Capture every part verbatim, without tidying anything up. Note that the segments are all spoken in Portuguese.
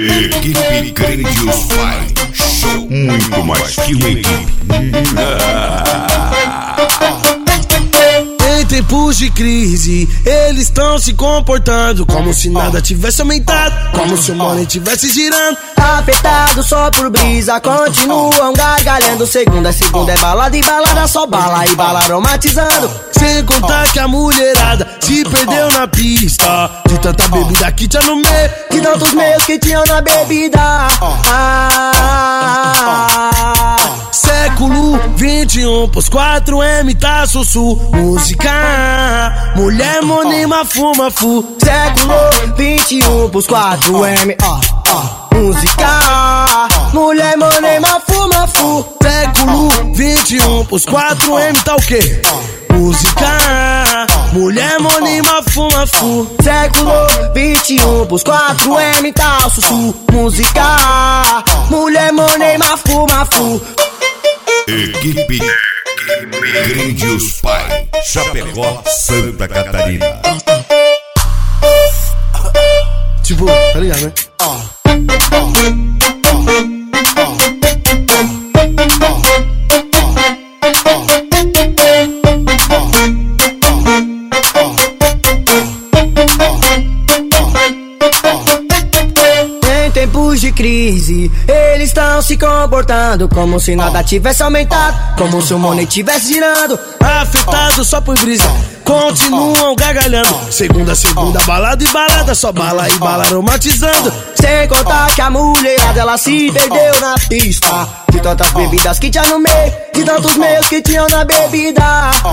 Equipe Grandios Pai Show, muito mais que uma equipe. Em tempos de crise, eles estão se comportando como se nada tivesse aumentado, como se o money tivesse girando. Afetado só por brisa, continuam gargalhando. Segunda é segunda, é balada e balada, só bala e bala aromatizando. Sem contar que a mulherada se perdeu na pista, de tanta bebida que tinha no meio, de tantos meios que tinham na bebida. Ah, século vinte e um, pros quatro M tá sussu. Música, mulher, money, mafu, mafu. século vinte e um, pros quatro M, ó, ó. Música, mulher, money, mafu, mafu. Século vinte e um, pros quatro M tá o quê? Música, mulher, money, mafu, mafu. século vinte e um, pros quatro M tá o sussu. Música, mulher, money, mafu, mafu. Equipe Grandios Pai, Chapecó, Santa Catarina. Tipo, tá ligado, né? Em tempos de crise, eles estão se comportando como se nada tivesse aumentado, como se o money tivesse girando. Afetado só por brisa, continuam gargalhando. Segunda, segunda, balada e balada, só bala e bala aromatizando. Sem contar que a mulherada, ela se perdeu na pista, de tantas bebidas que tinha no meio, de tantos meios que tinham na bebida.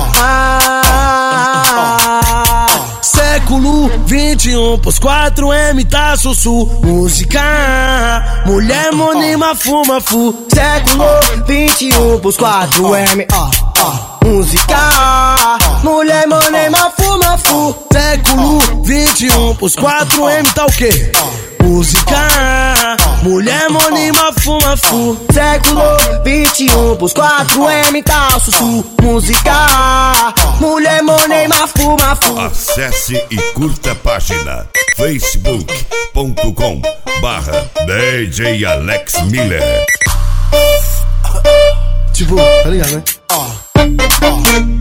Ah, século vinte e um, pros quatro M tá sussu. Música, mulher, money, mafu, mafu. século vinte e um, pros quatro M, ó, ó. Música, mulher, money, mafu, mafu. Século vinte e um, pros quatro M tá o quê? Música, mulher, money, mafu, mafu. século vinte e um, pros quatro M tá o sussu. Música, mulher, money, mafu, mafu. Acesse e curta a página facebook ponto com barra D J Alex Miller. Tipo, tá ligado, né?